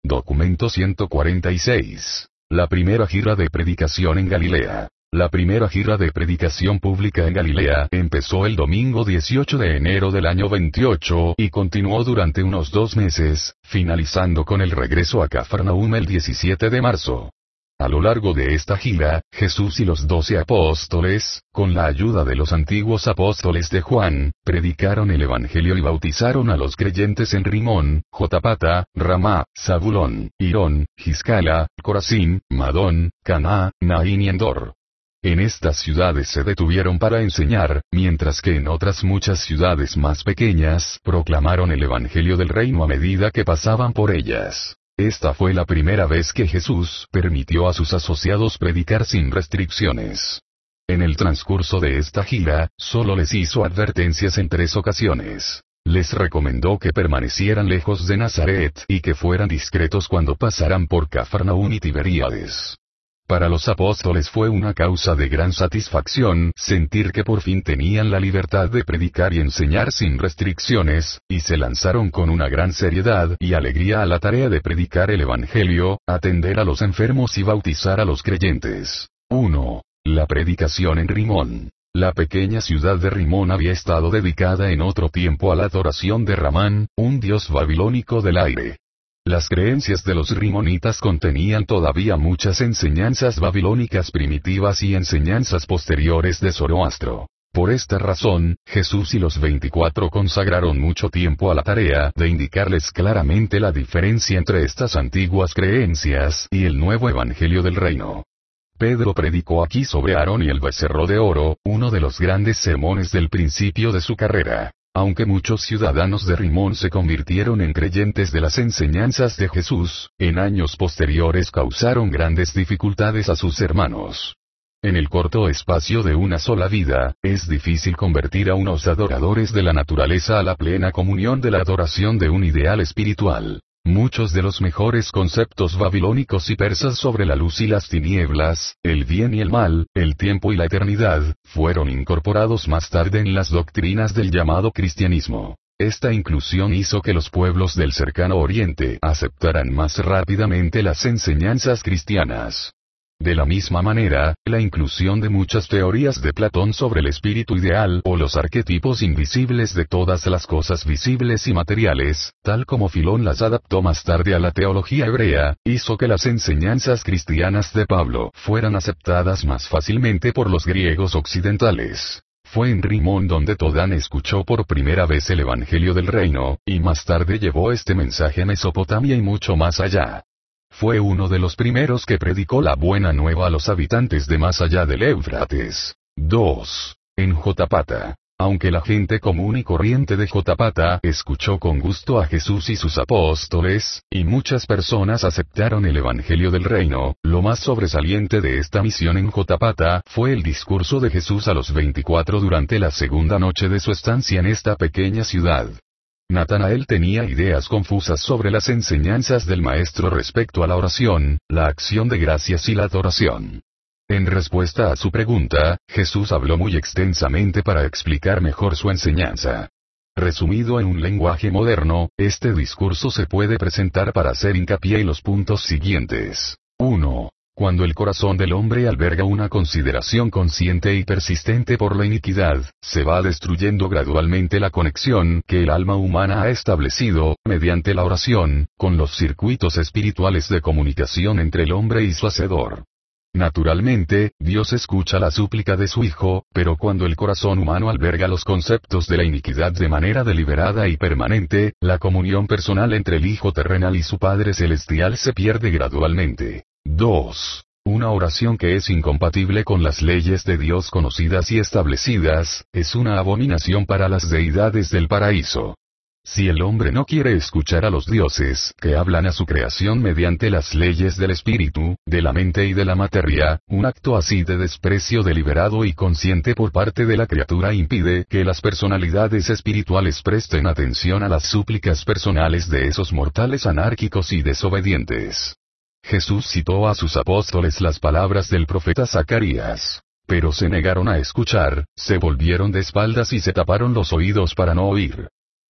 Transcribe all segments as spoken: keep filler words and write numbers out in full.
Documento ciento cuarenta y seis. La primera gira de predicación en Galilea. La primera gira de predicación pública en Galilea empezó el domingo dieciocho de enero del año veintiocho y continuó durante unos dos meses, finalizando con el regreso a Cafarnaúm el diecisiete de marzo. A lo largo de esta gira, Jesús y los doce apóstoles, con la ayuda de los antiguos apóstoles de Juan, predicaron el Evangelio y bautizaron a los creyentes en Rimón, Jotapata, Ramá, Zabulón, Irón, Giscala, Corazín, Madón, Caná, Naín y Endor. En estas ciudades se detuvieron para enseñar, mientras que en otras muchas ciudades más pequeñas proclamaron el Evangelio del Reino a medida que pasaban por ellas. Esta fue la primera vez que Jesús permitió a sus asociados predicar sin restricciones. En el transcurso de esta gira, solo les hizo advertencias en tres ocasiones. Les recomendó que permanecieran lejos de Nazaret y que fueran discretos cuando pasaran por Cafarnaúm y Tiberíades. Para los apóstoles fue una causa de gran satisfacción sentir que por fin tenían la libertad de predicar y enseñar sin restricciones, y se lanzaron con una gran seriedad y alegría a la tarea de predicar el Evangelio, atender a los enfermos y bautizar a los creyentes. uno. La predicación en Rimón. La pequeña ciudad de Rimón había estado dedicada en otro tiempo a la adoración de Ramán, un dios babilónico del aire. Las creencias de los rimonitas contenían todavía muchas enseñanzas babilónicas primitivas y enseñanzas posteriores de Zoroastro. Por esta razón, Jesús y los veinticuatro consagraron mucho tiempo a la tarea de indicarles claramente la diferencia entre estas antiguas creencias y el nuevo Evangelio del Reino. Pedro predicó aquí sobre Aarón y el becerro de oro, uno de los grandes sermones del principio de su carrera. Aunque muchos ciudadanos de Rimón se convirtieron en creyentes de las enseñanzas de Jesús, en años posteriores causaron grandes dificultades a sus hermanos. En el corto espacio de una sola vida, es difícil convertir a unos adoradores de la naturaleza a la plena comunión de la adoración de un ideal espiritual. Muchos de los mejores conceptos babilónicos y persas sobre la luz y las tinieblas, el bien y el mal, el tiempo y la eternidad, fueron incorporados más tarde en las doctrinas del llamado cristianismo. Esta inclusión hizo que los pueblos del cercano Oriente aceptaran más rápidamente las enseñanzas cristianas. De la misma manera, la inclusión de muchas teorías de Platón sobre el espíritu ideal o los arquetipos invisibles de todas las cosas visibles y materiales, tal como Filón las adaptó más tarde a la teología hebrea, hizo que las enseñanzas cristianas de Pablo fueran aceptadas más fácilmente por los griegos occidentales. Fue en Rimón donde Todán escuchó por primera vez el Evangelio del Reino, y más tarde llevó este mensaje a Mesopotamia y mucho más allá. Fue uno de los primeros que predicó la buena nueva a los habitantes de más allá del Éufrates. dos. En Jotapata. Aunque la gente común y corriente de Jotapata escuchó con gusto a Jesús y sus apóstoles, y muchas personas aceptaron el Evangelio del Reino, lo más sobresaliente de esta misión en Jotapata fue el discurso de Jesús a los veinticuatro durante la segunda noche de su estancia en esta pequeña ciudad. Natanael tenía ideas confusas sobre las enseñanzas del Maestro respecto a la oración, la acción de gracias y la adoración. En respuesta a su pregunta, Jesús habló muy extensamente para explicar mejor su enseñanza. Resumido en un lenguaje moderno, este discurso se puede presentar para hacer hincapié en los puntos siguientes. uno. Cuando el corazón del hombre alberga una consideración consciente y persistente por la iniquidad, se va destruyendo gradualmente la conexión que el alma humana ha establecido, mediante la oración, con los circuitos espirituales de comunicación entre el hombre y su Hacedor. Naturalmente, Dios escucha la súplica de su Hijo, pero cuando el corazón humano alberga los conceptos de la iniquidad de manera deliberada y permanente, la comunión personal entre el Hijo terrenal y su Padre celestial se pierde gradualmente. dos. Una oración que es incompatible con las leyes de Dios conocidas y establecidas, es una abominación para las deidades del paraíso. Si el hombre no quiere escuchar a los dioses que hablan a su creación mediante las leyes del espíritu, de la mente y de la materia, un acto así de desprecio deliberado y consciente por parte de la criatura impide que las personalidades espirituales presten atención a las súplicas personales de esos mortales anárquicos y desobedientes. Jesús citó a sus apóstoles las palabras del profeta Zacarías. Pero se negaron a escuchar, se volvieron de espaldas y se taparon los oídos para no oír.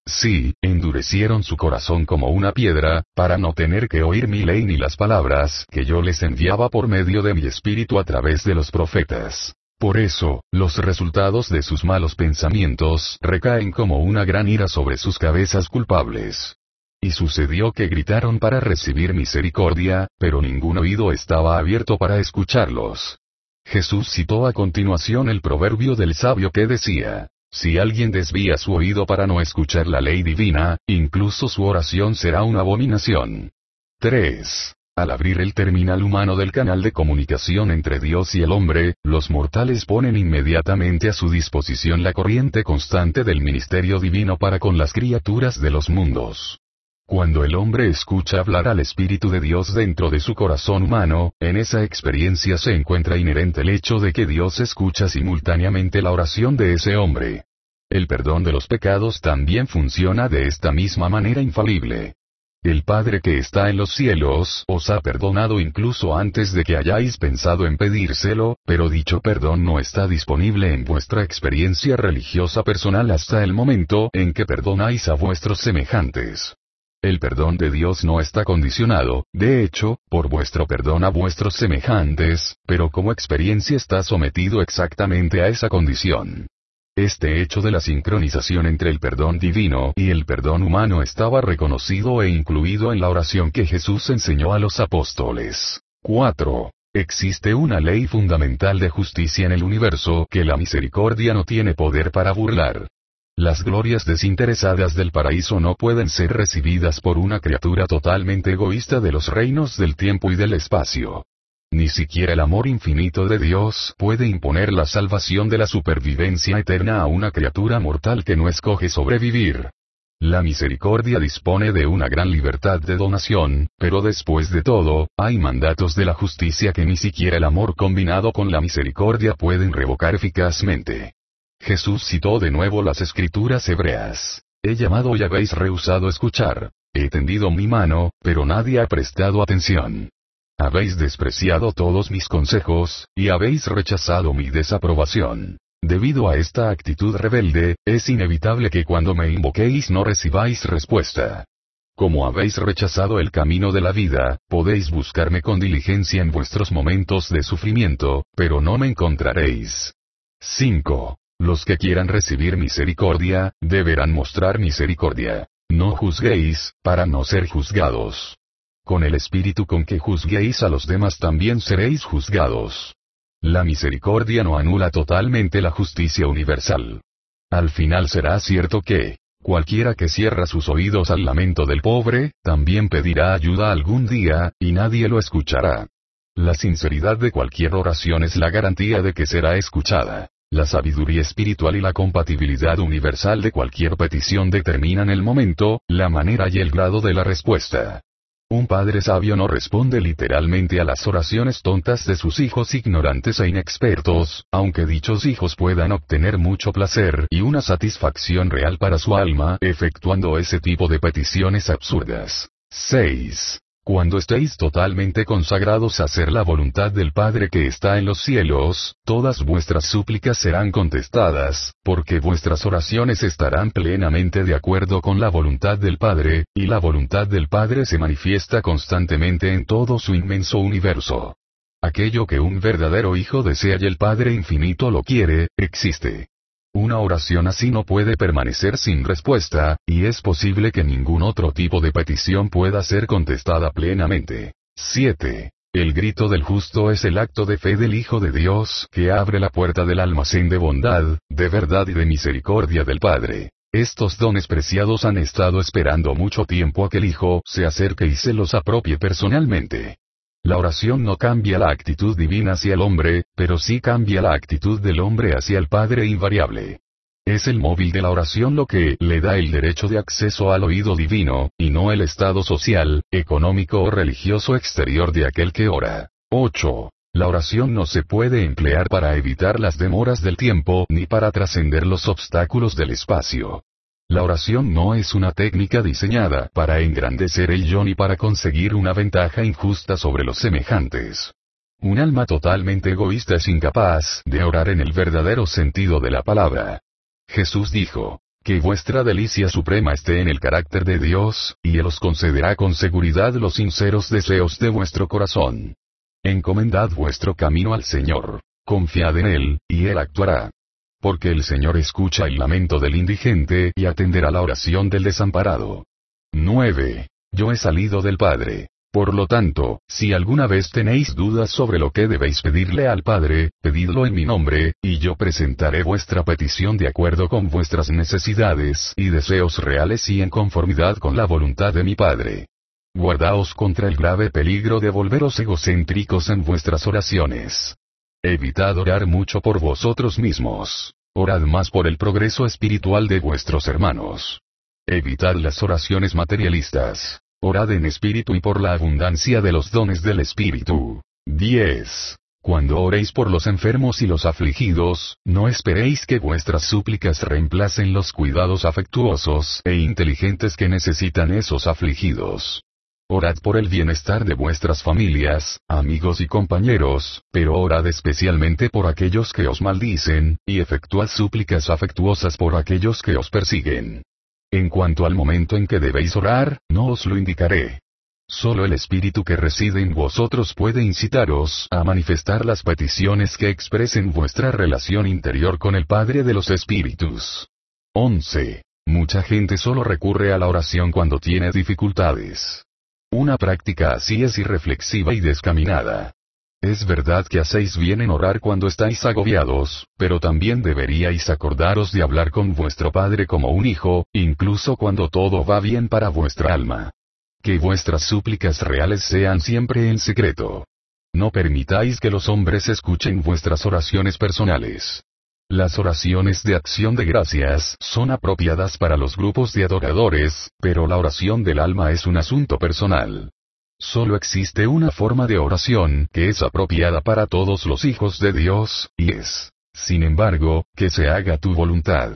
Sí, endurecieron su corazón como una piedra, para no tener que oír mi ley ni las palabras que yo les enviaba por medio de mi espíritu a través de los profetas. Por eso, los resultados de sus malos pensamientos recaen como una gran ira sobre sus cabezas culpables. Y sucedió que gritaron para recibir misericordia, pero ningún oído estaba abierto para escucharlos. Jesús citó a continuación el proverbio del sabio que decía: si alguien desvía su oído para no escuchar la ley divina, incluso su oración será una abominación. tres. Al abrir el terminal humano del canal de comunicación entre Dios y el hombre, los mortales ponen inmediatamente a su disposición la corriente constante del ministerio divino para con las criaturas de los mundos. Cuando el hombre escucha hablar al Espíritu de Dios dentro de su corazón humano, en esa experiencia se encuentra inherente el hecho de que Dios escucha simultáneamente la oración de ese hombre. El perdón de los pecados también funciona de esta misma manera infalible. El Padre que está en los cielos os ha perdonado incluso antes de que hayáis pensado en pedírselo, pero dicho perdón no está disponible en vuestra experiencia religiosa personal hasta el momento en que perdonáis a vuestros semejantes. El perdón de Dios no está condicionado, de hecho, por vuestro perdón a vuestros semejantes, pero como experiencia está sometido exactamente a esa condición. Este hecho de la sincronización entre el perdón divino y el perdón humano estaba reconocido e incluido en la oración que Jesús enseñó a los apóstoles. cuatro. Existe una ley fundamental de justicia en el universo que la misericordia no tiene poder para burlar. Las glorias desinteresadas del paraíso no pueden ser recibidas por una criatura totalmente egoísta de los reinos del tiempo y del espacio. Ni siquiera el amor infinito de Dios puede imponer la salvación de la supervivencia eterna a una criatura mortal que no escoge sobrevivir. La misericordia dispone de una gran libertad de donación, pero después de todo, hay mandatos de la justicia que ni siquiera el amor combinado con la misericordia pueden revocar eficazmente. Jesús citó de nuevo las escrituras hebreas. He llamado y habéis rehusado escuchar. He tendido mi mano, pero nadie ha prestado atención. Habéis despreciado todos mis consejos, y habéis rechazado mi desaprobación. Debido a esta actitud rebelde, es inevitable que cuando me invoquéis no recibáis respuesta. Como habéis rechazado el camino de la vida, podéis buscarme con diligencia en vuestros momentos de sufrimiento, pero no me encontraréis. cinco. Los que quieran recibir misericordia, deberán mostrar misericordia. No juzguéis, para no ser juzgados. Con el espíritu con que juzguéis a los demás también seréis juzgados. La misericordia no anula totalmente la justicia universal. Al final será cierto que, cualquiera que cierra sus oídos al lamento del pobre, también pedirá ayuda algún día, y nadie lo escuchará. La sinceridad de cualquier oración es la garantía de que será escuchada. La sabiduría espiritual y la compatibilidad universal de cualquier petición determinan el momento, la manera y el grado de la respuesta. Un padre sabio no responde literalmente a las oraciones tontas de sus hijos ignorantes e inexpertos, aunque dichos hijos puedan obtener mucho placer y una satisfacción real para su alma efectuando ese tipo de peticiones absurdas. seis. Cuando estéis totalmente consagrados a hacer la voluntad del Padre que está en los cielos, todas vuestras súplicas serán contestadas, porque vuestras oraciones estarán plenamente de acuerdo con la voluntad del Padre, y la voluntad del Padre se manifiesta constantemente en todo su inmenso universo. Aquello que un verdadero hijo desea y el Padre infinito lo quiere, existe. Una oración así no puede permanecer sin respuesta, y es posible que ningún otro tipo de petición pueda ser contestada plenamente. siete. El grito del justo es el acto de fe del Hijo de Dios que abre la puerta del almacén de bondad, de verdad y de misericordia del Padre. Estos dones preciados han estado esperando mucho tiempo a que el Hijo se acerque y se los apropie personalmente. La oración no cambia la actitud divina hacia el hombre, pero sí cambia la actitud del hombre hacia el Padre invariable. Es el móvil de la oración lo que le da el derecho de acceso al oído divino, y no el estado social, económico o religioso exterior de aquel que ora. ocho. La oración no se puede emplear para evitar las demoras del tiempo ni para trascender los obstáculos del espacio. La oración no es una técnica diseñada para engrandecer el yo ni para conseguir una ventaja injusta sobre los semejantes. Un alma totalmente egoísta es incapaz de orar en el verdadero sentido de la palabra. Jesús dijo: Que vuestra delicia suprema esté en el carácter de Dios, y Él os concederá con seguridad los sinceros deseos de vuestro corazón. Encomendad vuestro camino al Señor. Confiad en Él, y Él actuará. Porque el Señor escucha el lamento del indigente y atenderá la oración del desamparado. nueve. Yo he salido del Padre. Por lo tanto, si alguna vez tenéis dudas sobre lo que debéis pedirle al Padre, pedidlo en mi nombre, y yo presentaré vuestra petición de acuerdo con vuestras necesidades y deseos reales y en conformidad con la voluntad de mi Padre. Guardaos contra el grave peligro de volveros egocéntricos en vuestras oraciones. Evitad orar mucho por vosotros mismos. Orad más por el progreso espiritual de vuestros hermanos. Evitad las oraciones materialistas. Orad en espíritu y por la abundancia de los dones del espíritu. diez. Cuando oréis por los enfermos y los afligidos, no esperéis que vuestras súplicas reemplacen los cuidados afectuosos e inteligentes que necesitan esos afligidos. Orad por el bienestar de vuestras familias, amigos y compañeros, pero orad especialmente por aquellos que os maldicen, y efectuad súplicas afectuosas por aquellos que os persiguen. En cuanto al momento en que debéis orar, no os lo indicaré. Solo el Espíritu que reside en vosotros puede incitaros a manifestar las peticiones que expresen vuestra relación interior con el Padre de los Espíritus. once. Mucha gente solo recurre a la oración cuando tiene dificultades. Una práctica así es irreflexiva y descaminada. Es verdad que hacéis bien en orar cuando estáis agobiados, pero también deberíais acordaros de hablar con vuestro Padre como un hijo, incluso cuando todo va bien para vuestra alma. Que vuestras súplicas reales sean siempre en secreto. No permitáis que los hombres escuchen vuestras oraciones personales. Las oraciones de acción de gracias son apropiadas para los grupos de adoradores, pero la oración del alma es un asunto personal. Solo existe una forma de oración que es apropiada para todos los hijos de Dios, y es, sin embargo, que se haga tu voluntad.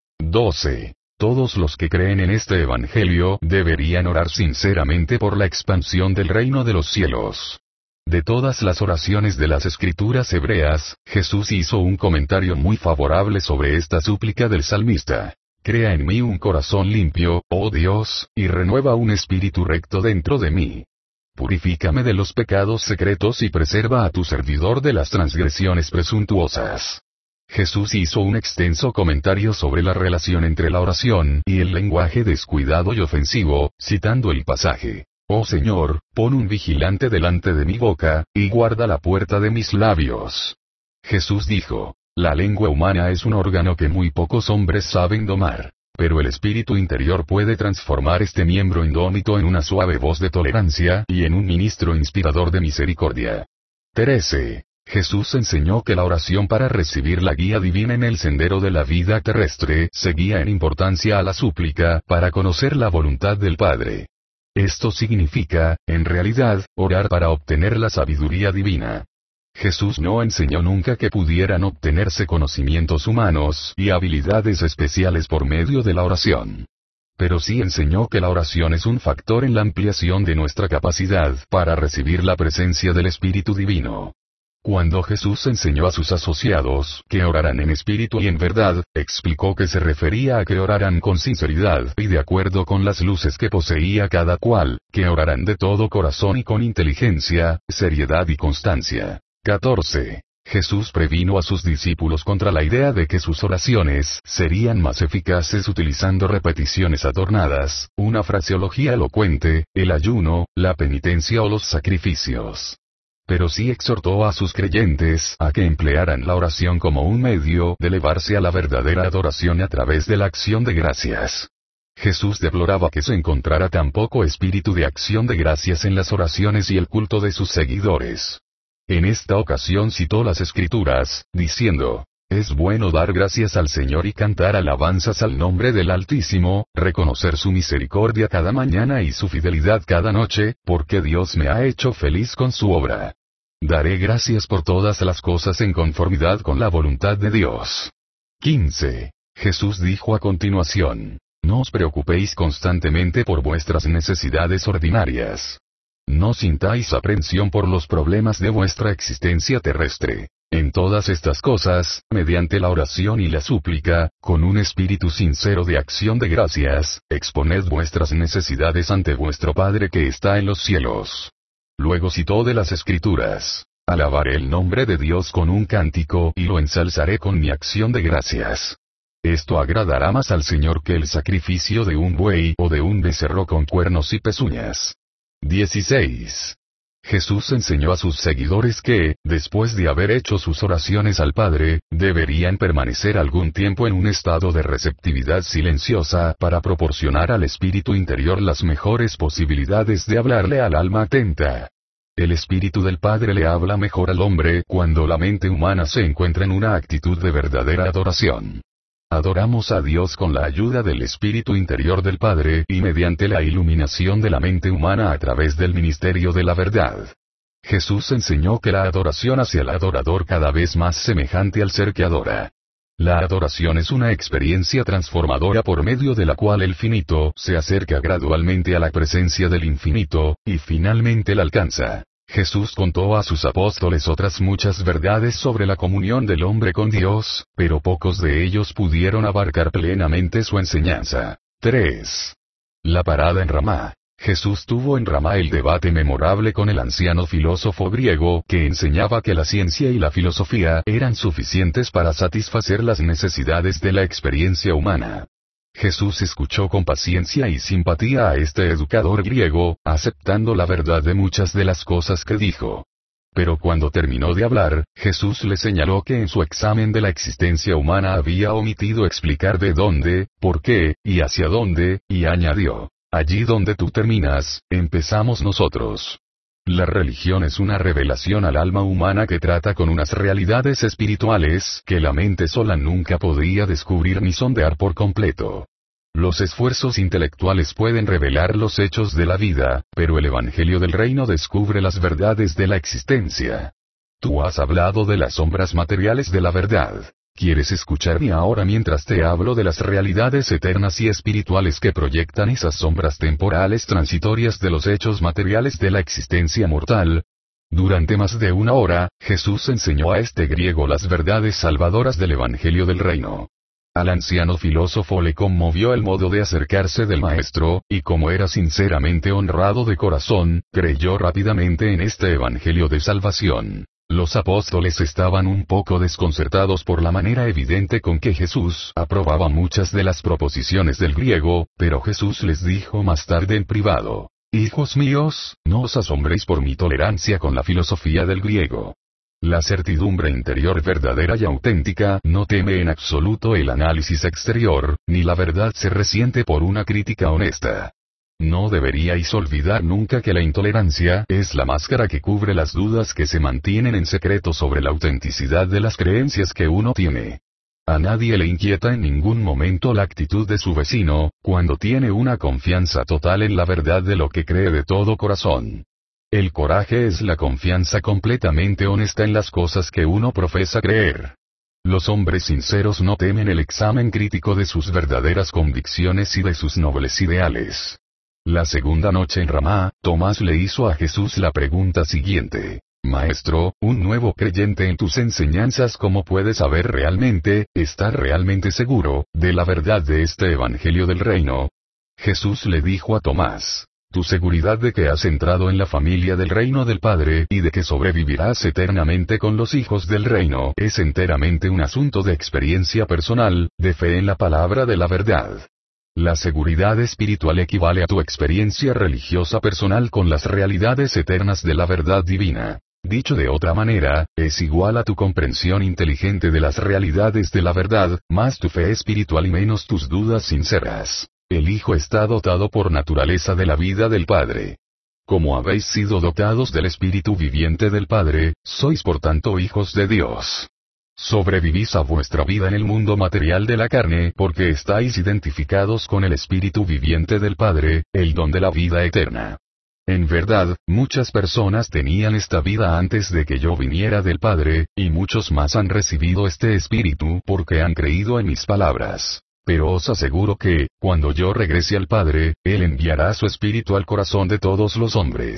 doce. Todos los que creen en este Evangelio deberían orar sinceramente por la expansión del reino de los cielos. De todas las oraciones de las Escrituras hebreas, Jesús hizo un comentario muy favorable sobre esta súplica del salmista. Crea en mí un corazón limpio, oh Dios, y renueva un espíritu recto dentro de mí. Purifícame de los pecados secretos y preserva a tu servidor de las transgresiones presuntuosas. Jesús hizo un extenso comentario sobre la relación entre la oración y el lenguaje descuidado y ofensivo, citando el pasaje: Oh Señor, pon un vigilante delante de mi boca, y guarda la puerta de mis labios. Jesús dijo: La lengua humana es un órgano que muy pocos hombres saben domar. Pero el espíritu interior puede transformar este miembro indómito en una suave voz de tolerancia y en un ministro inspirador de misericordia. trece. Jesús enseñó que la oración para recibir la guía divina en el sendero de la vida terrestre seguía en importancia a la súplica para conocer la voluntad del Padre. Esto significa, en realidad, orar para obtener la sabiduría divina. Jesús no enseñó nunca que pudieran obtenerse conocimientos humanos y habilidades especiales por medio de la oración. Pero sí enseñó que la oración es un factor en la ampliación de nuestra capacidad para recibir la presencia del Espíritu Divino. Cuando Jesús enseñó a sus asociados que oraran en espíritu y en verdad, explicó que se refería a que oraran con sinceridad y de acuerdo con las luces que poseía cada cual, que oraran de todo corazón y con inteligencia, seriedad y constancia. catorce. Jesús previno a sus discípulos contra la idea de que sus oraciones serían más eficaces utilizando repeticiones adornadas, una fraseología elocuente, el ayuno, la penitencia o los sacrificios. Pero sí exhortó a sus creyentes a que emplearan la oración como un medio de elevarse a la verdadera adoración a través de la acción de gracias. Jesús deploraba que se encontrara tan poco espíritu de acción de gracias en las oraciones y el culto de sus seguidores. En esta ocasión citó las Escrituras, diciendo: Es bueno dar gracias al Señor y cantar alabanzas al nombre del Altísimo, reconocer su misericordia cada mañana y su fidelidad cada noche, porque Dios me ha hecho feliz con su obra. Daré gracias por todas las cosas en conformidad con la voluntad de Dios. quince. Jesús dijo a continuación: No os preocupéis constantemente por vuestras necesidades ordinarias. No sintáis aprensión por los problemas de vuestra existencia terrestre. En todas estas cosas, mediante la oración y la súplica, con un espíritu sincero de acción de gracias, exponed vuestras necesidades ante vuestro Padre que está en los cielos. Luego citó de las Escrituras: alabaré el nombre de Dios con un cántico y lo ensalzaré con mi acción de gracias. Esto agradará más al Señor que el sacrificio de un buey o de un becerro con cuernos y pezuñas. dieciséis. Jesús enseñó a sus seguidores que, después de haber hecho sus oraciones al Padre, deberían permanecer algún tiempo en un estado de receptividad silenciosa para proporcionar al espíritu interior las mejores posibilidades de hablarle al alma atenta. El espíritu del Padre le habla mejor al hombre cuando la mente humana se encuentra en una actitud de verdadera adoración. Adoramos a Dios con la ayuda del espíritu interior del Padre y mediante la iluminación de la mente humana a través del ministerio de la verdad. Jesús enseñó que la adoración hace al adorador cada vez más semejante al ser que adora. La adoración es una experiencia transformadora por medio de la cual el finito se acerca gradualmente a la presencia del infinito, y finalmente la alcanza. Jesús contó a sus apóstoles otras muchas verdades sobre la comunión del hombre con Dios, pero pocos de ellos pudieron abarcar plenamente su enseñanza. tres. La parada en Ramá. Jesús tuvo en Ramá el debate memorable con el anciano filósofo griego que enseñaba que la ciencia y la filosofía eran suficientes para satisfacer las necesidades de la experiencia humana. Jesús escuchó con paciencia y simpatía a este educador griego, aceptando la verdad de muchas de las cosas que dijo. Pero cuando terminó de hablar, Jesús le señaló que en su examen de la existencia humana había omitido explicar de dónde, por qué, y hacia dónde, y añadió: allí donde tú terminas, empezamos nosotros. La religión es una revelación al alma humana que trata con unas realidades espirituales que la mente sola nunca podría descubrir ni sondear por completo. Los esfuerzos intelectuales pueden revelar los hechos de la vida, pero el Evangelio del Reino descubre las verdades de la existencia. Tú has hablado de las sombras materiales de la verdad. ¿Quieres escucharme ahora mientras te hablo de las realidades eternas y espirituales que proyectan esas sombras temporales transitorias de los hechos materiales de la existencia mortal? Durante más de una hora, Jesús enseñó a este griego las verdades salvadoras del Evangelio del Reino. Al anciano filósofo le conmovió el modo de acercarse del Maestro, y como era sinceramente honrado de corazón, creyó rápidamente en este Evangelio de salvación. Los apóstoles estaban un poco desconcertados por la manera evidente con que Jesús aprobaba muchas de las proposiciones del griego, pero Jesús les dijo más tarde en privado: hijos míos, no os asombréis por mi tolerancia con la filosofía del griego. La certidumbre interior verdadera y auténtica no teme en absoluto el análisis exterior, ni la verdad se resiente por una crítica honesta. No deberíais olvidar nunca que la intolerancia es la máscara que cubre las dudas que se mantienen en secreto sobre la autenticidad de las creencias que uno tiene. A nadie le inquieta en ningún momento la actitud de su vecino, cuando tiene una confianza total en la verdad de lo que cree de todo corazón. El coraje es la confianza completamente honesta en las cosas que uno profesa creer. Los hombres sinceros no temen el examen crítico de sus verdaderas convicciones y de sus nobles ideales. La segunda noche en Ramá, Tomás le hizo a Jesús la pregunta siguiente: Maestro, un nuevo creyente en tus enseñanzas, ¿cómo puede saber realmente, estar realmente seguro, de la verdad de este Evangelio del Reino? Jesús le dijo a Tomás: tu seguridad de que has entrado en la familia del reino del Padre y de que sobrevivirás eternamente con los hijos del reino es enteramente un asunto de experiencia personal, de fe en la palabra de la verdad. La seguridad espiritual equivale a tu experiencia religiosa personal con las realidades eternas de la verdad divina. Dicho de otra manera, es igual a tu comprensión inteligente de las realidades de la verdad, más tu fe espiritual y menos tus dudas sinceras. El Hijo está dotado por naturaleza de la vida del Padre. Como habéis sido dotados del Espíritu viviente del Padre, sois por tanto hijos de Dios. Sobrevivís a vuestra vida en el mundo material de la carne porque estáis identificados con el Espíritu viviente del Padre, el don de la vida eterna. En verdad, muchas personas tenían esta vida antes de que yo viniera del Padre, y muchos más han recibido este Espíritu porque han creído en mis palabras. Pero os aseguro que, cuando yo regrese al Padre, Él enviará su Espíritu al corazón de todos los hombres.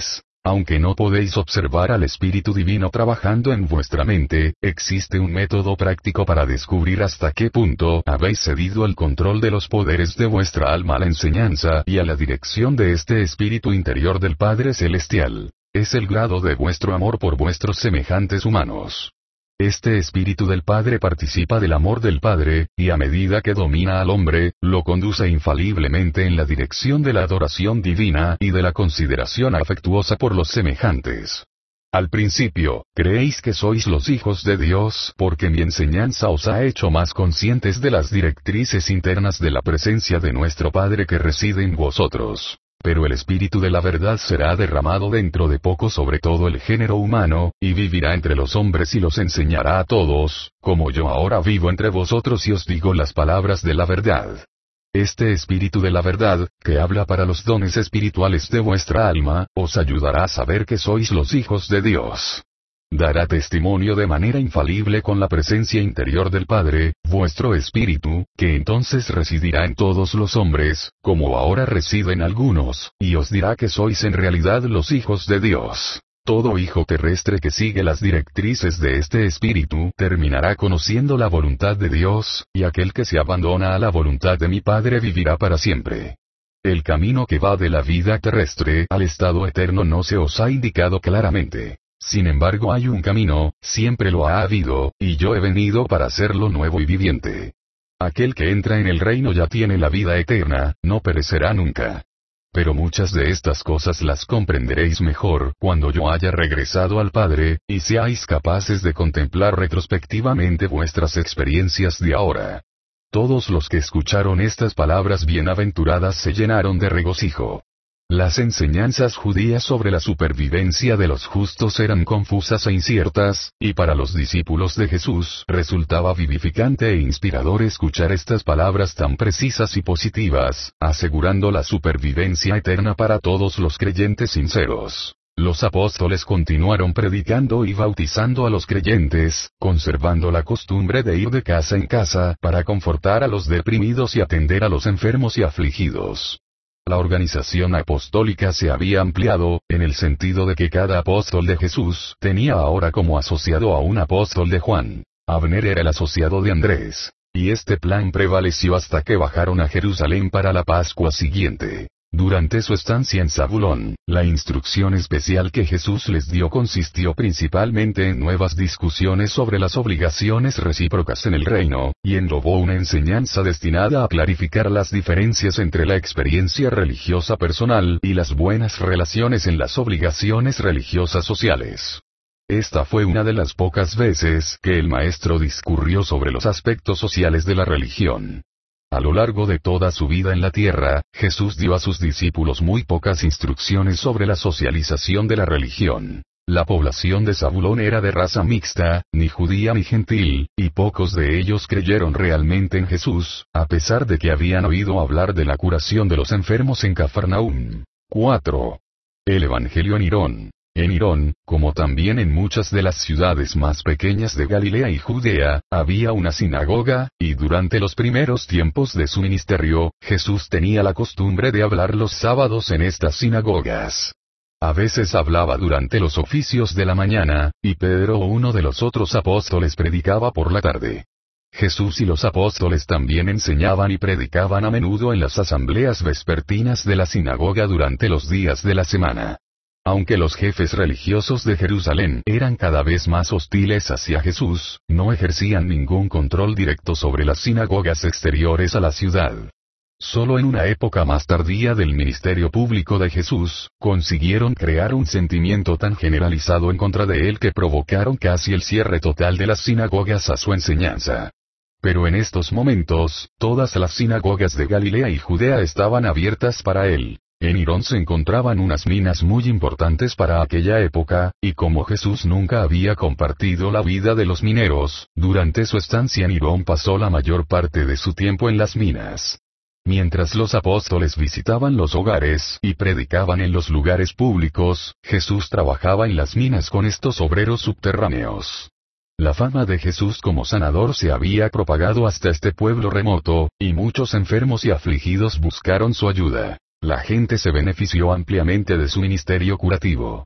Aunque no podéis observar al Espíritu Divino trabajando en vuestra mente, existe un método práctico para descubrir hasta qué punto habéis cedido el control de los poderes de vuestra alma a la enseñanza y a la dirección de este Espíritu interior del Padre Celestial. Es el grado de vuestro amor por vuestros semejantes humanos. Este Espíritu del Padre participa del amor del Padre, y a medida que domina al hombre, lo conduce infaliblemente en la dirección de la adoración divina y de la consideración afectuosa por los semejantes. Al principio, creéis que sois los hijos de Dios porque mi enseñanza os ha hecho más conscientes de las directrices internas de la presencia de nuestro Padre que reside en vosotros. Pero el Espíritu de la verdad será derramado dentro de poco sobre todo el género humano, y vivirá entre los hombres y los enseñará a todos, como yo ahora vivo entre vosotros y os digo las palabras de la verdad. Este Espíritu de la verdad, que habla para los dones espirituales de vuestra alma, os ayudará a saber que sois los hijos de Dios. Dará testimonio de manera infalible con la presencia interior del Padre, vuestro Espíritu, que entonces residirá en todos los hombres, como ahora residen algunos, y os dirá que sois en realidad los hijos de Dios. Todo hijo terrestre que sigue las directrices de este Espíritu terminará conociendo la voluntad de Dios, y aquel que se abandona a la voluntad de mi Padre vivirá para siempre. El camino que va de la vida terrestre al estado eterno no se os ha indicado claramente. Sin embargo hay un camino, siempre lo ha habido, y yo he venido para hacerlo nuevo y viviente. Aquel que entra en el reino ya tiene la vida eterna, no perecerá nunca. Pero muchas de estas cosas las comprenderéis mejor cuando yo haya regresado al Padre, y seáis capaces de contemplar retrospectivamente vuestras experiencias de ahora. Todos los que escucharon estas palabras bienaventuradas se llenaron de regocijo. Las enseñanzas judías sobre la supervivencia de los justos eran confusas e inciertas, y para los discípulos de Jesús resultaba vivificante e inspirador escuchar estas palabras tan precisas y positivas, asegurando la supervivencia eterna para todos los creyentes sinceros. Los apóstoles continuaron predicando y bautizando a los creyentes, conservando la costumbre de ir de casa en casa para confortar a los deprimidos y atender a los enfermos y afligidos. La organización apostólica se había ampliado, en el sentido de que cada apóstol de Jesús tenía ahora como asociado a un apóstol de Juan. Abner era el asociado de Andrés. Y este plan prevaleció hasta que bajaron a Jerusalén para la Pascua siguiente. Durante su estancia en Zabulón, la instrucción especial que Jesús les dio consistió principalmente en nuevas discusiones sobre las obligaciones recíprocas en el reino, y englobó una enseñanza destinada a clarificar las diferencias entre la experiencia religiosa personal y las buenas relaciones en las obligaciones religiosas sociales. Esta fue una de las pocas veces que el maestro discurrió sobre los aspectos sociales de la religión. A lo largo de toda su vida en la tierra, Jesús dio a sus discípulos muy pocas instrucciones sobre la socialización de la religión. La población de Zabulón era de raza mixta, ni judía ni gentil, y pocos de ellos creyeron realmente en Jesús, a pesar de que habían oído hablar de la curación de los enfermos en Cafarnaúm. cuatro. El Evangelio en Irón. En Irón, como también en muchas de las ciudades más pequeñas de Galilea y Judea, había una sinagoga, y durante los primeros tiempos de su ministerio, Jesús tenía la costumbre de hablar los sábados en estas sinagogas. A veces hablaba durante los oficios de la mañana, y Pedro o uno de los otros apóstoles predicaba por la tarde. Jesús y los apóstoles también enseñaban y predicaban a menudo en las asambleas vespertinas de la sinagoga durante los días de la semana. Aunque los jefes religiosos de Jerusalén eran cada vez más hostiles hacia Jesús, no ejercían ningún control directo sobre las sinagogas exteriores a la ciudad. Solo en una época más tardía del ministerio público de Jesús, consiguieron crear un sentimiento tan generalizado en contra de él que provocaron casi el cierre total de las sinagogas a su enseñanza. Pero en estos momentos, todas las sinagogas de Galilea y Judea estaban abiertas para él. En Irón se encontraban unas minas muy importantes para aquella época, y como Jesús nunca había compartido la vida de los mineros, durante su estancia en Irón pasó la mayor parte de su tiempo en las minas. Mientras los apóstoles visitaban los hogares y predicaban en los lugares públicos, Jesús trabajaba en las minas con estos obreros subterráneos. La fama de Jesús como sanador se había propagado hasta este pueblo remoto, y muchos enfermos y afligidos buscaron su ayuda. La gente se benefició ampliamente de su ministerio curativo.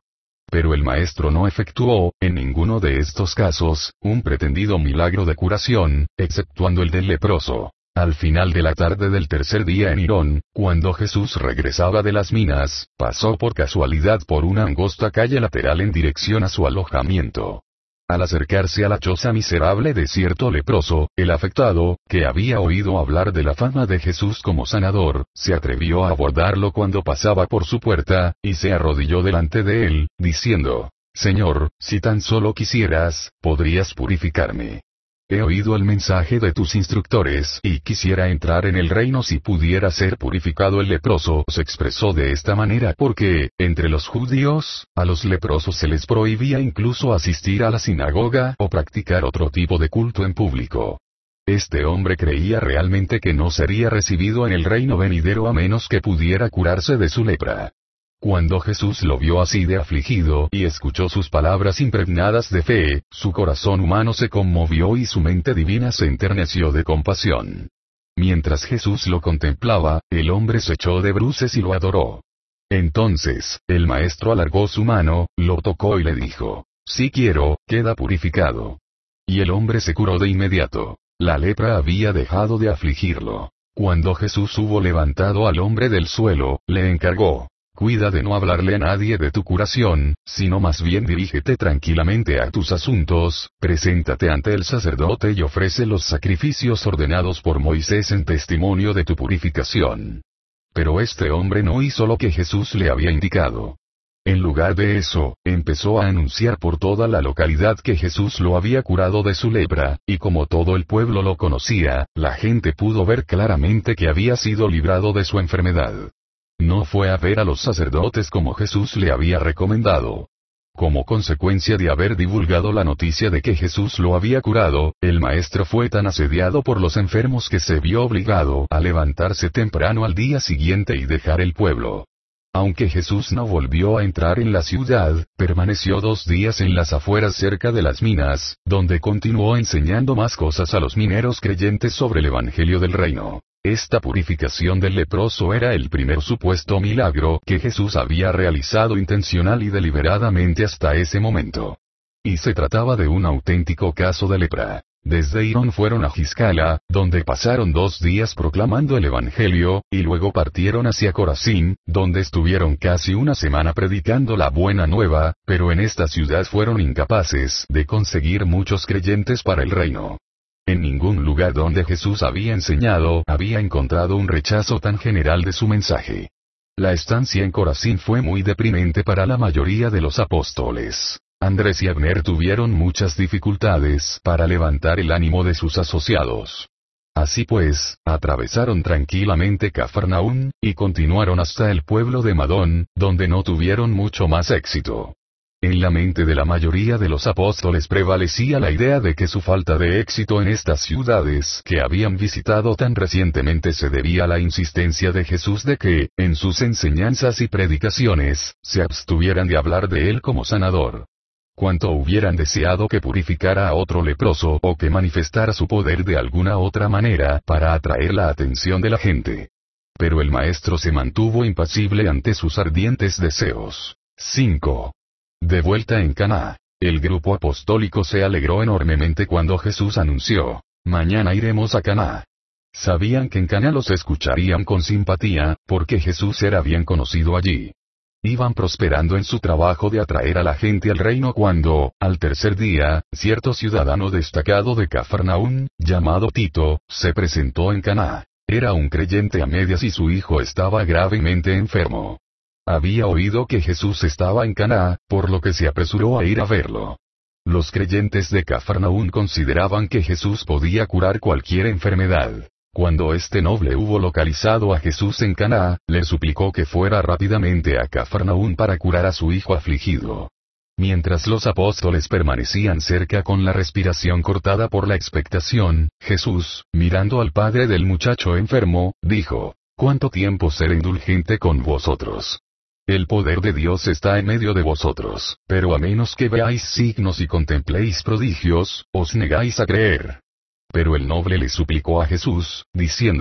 Pero el maestro no efectuó, en ninguno de estos casos, un pretendido milagro de curación, exceptuando el del leproso. Al final de la tarde del tercer día en Irón, cuando Jesús regresaba de las minas, pasó por casualidad por una angosta calle lateral en dirección a su alojamiento. Al acercarse a la choza miserable de cierto leproso, el afectado, que había oído hablar de la fama de Jesús como sanador, se atrevió a abordarlo cuando pasaba por su puerta, y se arrodilló delante de él, diciendo: «Señor, si tan solo quisieras, podrías purificarme. He oído el mensaje de tus instructores y quisiera entrar en el reino si pudiera ser purificado». El leproso se expresó de esta manera porque, entre los judíos, a los leprosos se les prohibía incluso asistir a la sinagoga o practicar otro tipo de culto en público. Este hombre creía realmente que no sería recibido en el reino venidero a menos que pudiera curarse de su lepra. Cuando Jesús lo vio así de afligido y escuchó sus palabras impregnadas de fe, su corazón humano se conmovió y su mente divina se enterneció de compasión. Mientras Jesús lo contemplaba, el hombre se echó de bruces y lo adoró. Entonces, el maestro alargó su mano, lo tocó y le dijo: «Si quiero, queda purificado». Y el hombre se curó de inmediato. La lepra había dejado de afligirlo. Cuando Jesús hubo levantado al hombre del suelo, le encargó: «Cuida de no hablarle a nadie de tu curación, sino más bien dirígete tranquilamente a tus asuntos, preséntate ante el sacerdote y ofrece los sacrificios ordenados por Moisés en testimonio de tu purificación». Pero este hombre no hizo lo que Jesús le había indicado. En lugar de eso, empezó a anunciar por toda la localidad que Jesús lo había curado de su lepra, y como todo el pueblo lo conocía, la gente pudo ver claramente que había sido librado de su enfermedad. No fue a ver a los sacerdotes como Jesús le había recomendado. Como consecuencia de haber divulgado la noticia de que Jesús lo había curado, el maestro fue tan asediado por los enfermos que se vio obligado a levantarse temprano al día siguiente y dejar el pueblo. Aunque Jesús no volvió a entrar en la ciudad, permaneció dos días en las afueras cerca de las minas, donde continuó enseñando más cosas a los mineros creyentes sobre el Evangelio del Reino. Esta purificación del leproso era el primer supuesto milagro que Jesús había realizado intencional y deliberadamente hasta ese momento. Y se trataba de un auténtico caso de lepra. Desde Irón fueron a Giscala, donde pasaron dos días proclamando el Evangelio, y luego partieron hacia Corazín, donde estuvieron casi una semana predicando la buena nueva, pero en esta ciudad fueron incapaces de conseguir muchos creyentes para el reino. En ningún lugar donde Jesús había enseñado había encontrado un rechazo tan general de su mensaje. La estancia en Corazín fue muy deprimente para la mayoría de los apóstoles. Andrés y Abner tuvieron muchas dificultades para levantar el ánimo de sus asociados. Así pues, atravesaron tranquilamente Cafarnaún, y continuaron hasta el pueblo de Madón, donde no tuvieron mucho más éxito. En la mente de la mayoría de los apóstoles prevalecía la idea de que su falta de éxito en estas ciudades que habían visitado tan recientemente se debía a la insistencia de Jesús de que, en sus enseñanzas y predicaciones, se abstuvieran de hablar de él como sanador. Cuánto hubieran deseado que purificara a otro leproso o que manifestara su poder de alguna otra manera para atraer la atención de la gente. Pero el maestro se mantuvo impasible ante sus ardientes deseos. cinco. De vuelta en Caná, el grupo apostólico se alegró enormemente cuando Jesús anunció: «Mañana iremos a Caná». Sabían que en Caná los escucharían con simpatía, porque Jesús era bien conocido allí. Iban prosperando en su trabajo de atraer a la gente al reino cuando, al tercer día, cierto ciudadano destacado de Cafarnaún, llamado Tito, se presentó en Caná. Era un creyente a medias y su hijo estaba gravemente enfermo. Había oído que Jesús estaba en Caná, por lo que se apresuró a ir a verlo. Los creyentes de Cafarnaún consideraban que Jesús podía curar cualquier enfermedad. Cuando este noble hubo localizado a Jesús en Caná, le suplicó que fuera rápidamente a Cafarnaún para curar a su hijo afligido. Mientras los apóstoles permanecían cerca con la respiración cortada por la expectación, Jesús, mirando al padre del muchacho enfermo, dijo: «¿Cuánto tiempo seré indulgente con vosotros? El poder de Dios está en medio de vosotros, pero a menos que veáis signos y contempléis prodigios, os negáis a creer». Pero el noble le suplicó a Jesús, diciendo: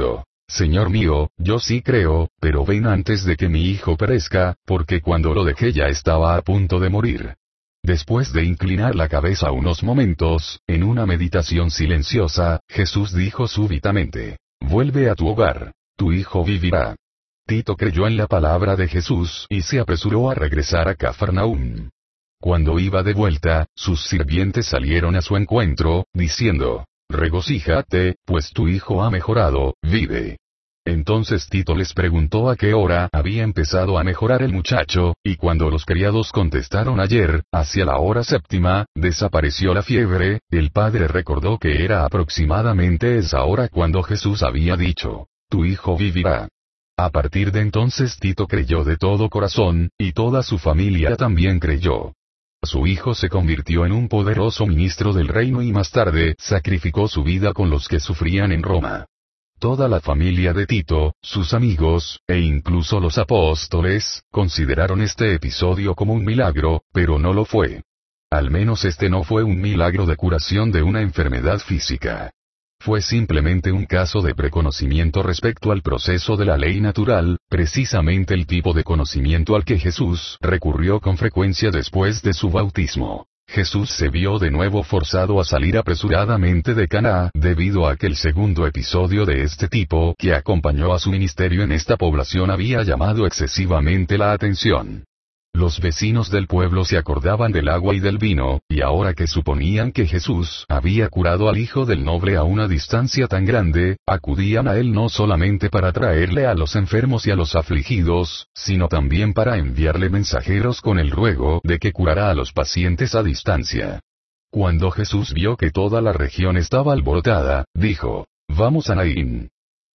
Señor mío, yo sí creo, pero ven antes de que mi hijo perezca, porque cuando lo dejé ya estaba a punto de morir. Después de inclinar la cabeza unos momentos, en una meditación silenciosa, Jesús dijo súbitamente: vuelve a tu hogar, tu hijo vivirá. Tito creyó en la palabra de Jesús y se apresuró a regresar a Cafarnaúm. Cuando iba de vuelta, sus sirvientes salieron a su encuentro, diciendo: regocíjate, pues tu hijo ha mejorado, vive. Entonces Tito les preguntó a qué hora había empezado a mejorar el muchacho, y cuando los criados contestaron ayer, hacia la hora séptima, desapareció la fiebre, el padre recordó que era aproximadamente esa hora cuando Jesús había dicho: tu hijo vivirá. A partir de entonces Tito creyó de todo corazón, y toda su familia también creyó. Su hijo se convirtió en un poderoso ministro del reino y más tarde sacrificó su vida con los que sufrían en Roma. Toda la familia de Tito, sus amigos, e incluso los apóstoles, consideraron este episodio como un milagro, pero no lo fue. Al menos este no fue un milagro de curación de una enfermedad física. Fue simplemente un caso de preconocimiento respecto al proceso de la ley natural, precisamente el tipo de conocimiento al que Jesús recurrió con frecuencia después de su bautismo. Jesús se vio de nuevo forzado a salir apresuradamente de Caná debido a que el segundo episodio de este tipo que acompañó a su ministerio en esta población había llamado excesivamente la atención. Los vecinos del pueblo se acordaban del agua y del vino, y ahora que suponían que Jesús había curado al hijo del noble a una distancia tan grande, acudían a él no solamente para traerle a los enfermos y a los afligidos, sino también para enviarle mensajeros con el ruego de que curara a los pacientes a distancia. Cuando Jesús vio que toda la región estaba alborotada, dijo: vamos a Naín.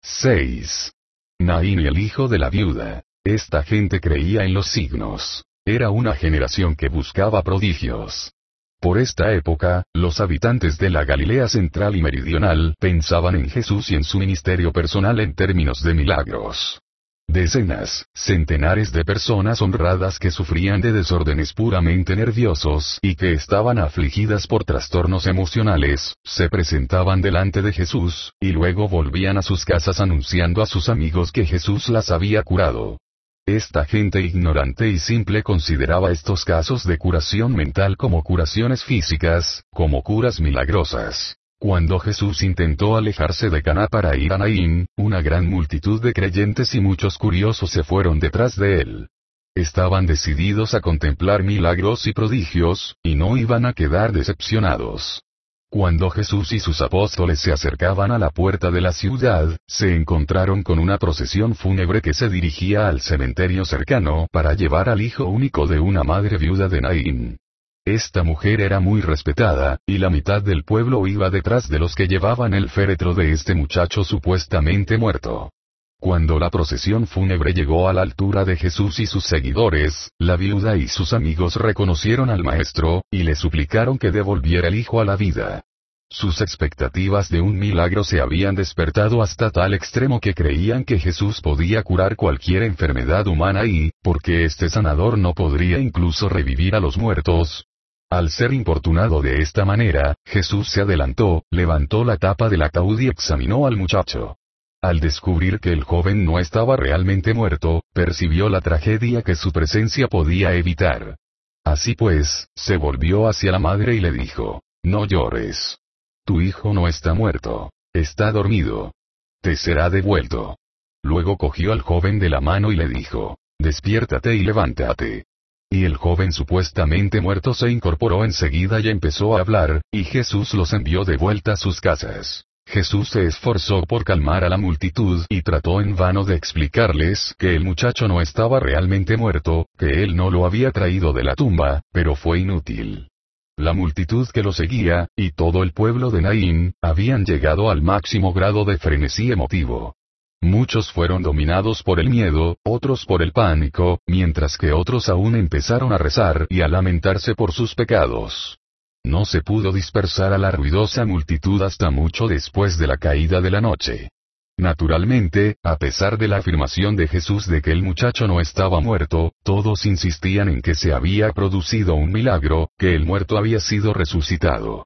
seis. Naín y el hijo de la viuda. Esta gente creía en los signos. Era una generación que buscaba prodigios. Por esta época, los habitantes de la Galilea central y meridional pensaban en Jesús y en su ministerio personal en términos de milagros. Decenas, centenares de personas honradas que sufrían de desórdenes puramente nerviosos y que estaban afligidas por trastornos emocionales, se presentaban delante de Jesús, y luego volvían a sus casas anunciando a sus amigos que Jesús las había curado. Esta gente ignorante y simple consideraba estos casos de curación mental como curaciones físicas, como curas milagrosas. Cuando Jesús intentó alejarse de Caná para ir a Naín, una gran multitud de creyentes y muchos curiosos se fueron detrás de él. Estaban decididos a contemplar milagros y prodigios, y no iban a quedar decepcionados. Cuando Jesús y sus apóstoles se acercaban a la puerta de la ciudad, se encontraron con una procesión fúnebre que se dirigía al cementerio cercano para llevar al hijo único de una madre viuda de Naín. Esta mujer era muy respetada, y la mitad del pueblo iba detrás de los que llevaban el féretro de este muchacho supuestamente muerto. Cuando la procesión fúnebre llegó a la altura de Jesús y sus seguidores, la viuda y sus amigos reconocieron al maestro, y le suplicaron que devolviera el hijo a la vida. Sus expectativas de un milagro se habían despertado hasta tal extremo que creían que Jesús podía curar cualquier enfermedad humana y, porque este sanador no podría incluso revivir a los muertos. Al ser importunado de esta manera, Jesús se adelantó, levantó la tapa del ataúd y examinó al muchacho. Al descubrir que el joven no estaba realmente muerto, percibió la tragedia que su presencia podía evitar. Así pues, se volvió hacia la madre y le dijo: no llores. Tu hijo no está muerto, está dormido. Te será devuelto. Luego cogió al joven de la mano y le dijo: despiértate y levántate. Y el joven supuestamente muerto se incorporó enseguida y empezó a hablar, y Jesús los envió de vuelta a sus casas. Jesús se esforzó por calmar a la multitud y trató en vano de explicarles que el muchacho no estaba realmente muerto, que él no lo había traído de la tumba, pero fue inútil. La multitud que lo seguía, y todo el pueblo de Naín, habían llegado al máximo grado de frenesí emotivo. Muchos fueron dominados por el miedo, otros por el pánico, mientras que otros aún empezaron a rezar y a lamentarse por sus pecados. No se pudo dispersar a la ruidosa multitud hasta mucho después de la caída de la noche. Naturalmente, a pesar de la afirmación de Jesús de que el muchacho no estaba muerto, todos insistían en que se había producido un milagro, que el muerto había sido resucitado.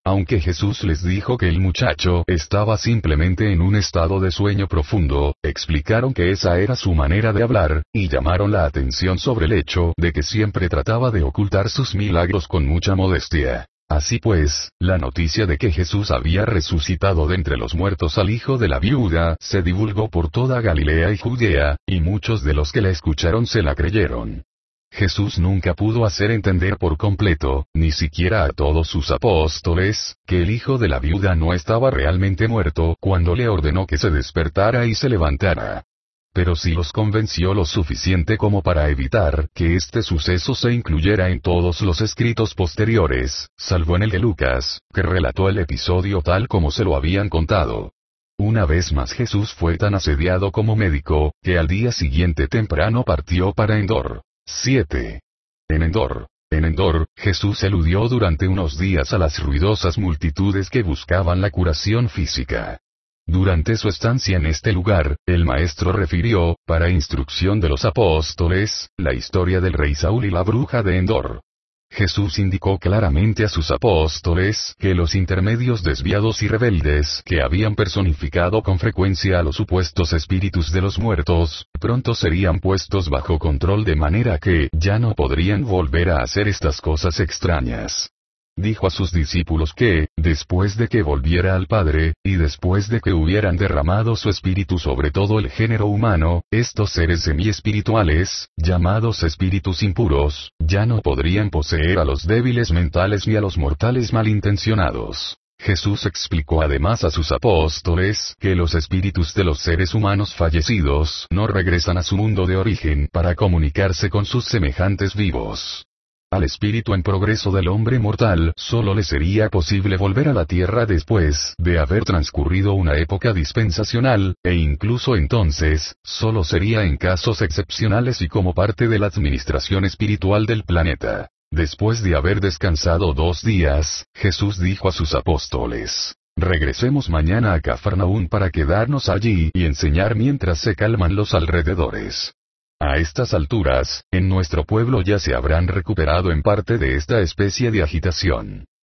Aunque Jesús les dijo que el muchacho estaba simplemente en un estado de sueño profundo, explicaron que esa era su manera de hablar, y llamaron la atención sobre el hecho de que siempre trataba de ocultar sus milagros con mucha modestia. Así pues, la noticia de que Jesús había resucitado de entre los muertos al hijo de la viuda se divulgó por toda Galilea y Judea, y muchos de los que la escucharon se la creyeron. Jesús nunca pudo hacer entender por completo, ni siquiera a todos sus apóstoles, que el hijo de la viuda no estaba realmente muerto cuando le ordenó que se despertara y se levantara. Pero sí los convenció lo suficiente como para evitar que este suceso se incluyera en todos los escritos posteriores, salvo en el de Lucas, que relató el episodio tal como se lo habían contado. Una vez más Jesús fue tan asediado como médico, que al día siguiente temprano partió para Endor. siete. En Endor. En Endor, Jesús eludió durante unos días a las ruidosas multitudes que buscaban la curación física. Durante su estancia en este lugar, el maestro refirió, para instrucción de los apóstoles, la historia del rey Saúl y la bruja de Endor. Jesús indicó claramente a sus apóstoles que los intermedios desviados y rebeldes que habían personificado con frecuencia a los supuestos espíritus de los muertos, pronto serían puestos bajo control de manera que ya no podrían volver a hacer estas cosas extrañas. Dijo a sus discípulos que, después de que volviera al Padre, y después de que hubieran derramado su espíritu sobre todo el género humano, estos seres semi-espirituales, llamados espíritus impuros, ya no podrían poseer a los débiles mentales ni a los mortales malintencionados. Jesús explicó además a sus apóstoles que los espíritus de los seres humanos fallecidos no regresan a su mundo de origen para comunicarse con sus semejantes vivos. Al espíritu en progreso del hombre mortal solo le sería posible volver a la tierra después de haber transcurrido una época dispensacional, e incluso entonces, solo sería en casos excepcionales y como parte de la administración espiritual del planeta. Después de haber descansado dos días, Jesús dijo a sus apóstoles: regresemos mañana a Cafarnaún para quedarnos allí y enseñar mientras se calman los alrededores. A estas alturas, en nuestro pueblo ya se habrán recuperado en parte de esta especie de agitación.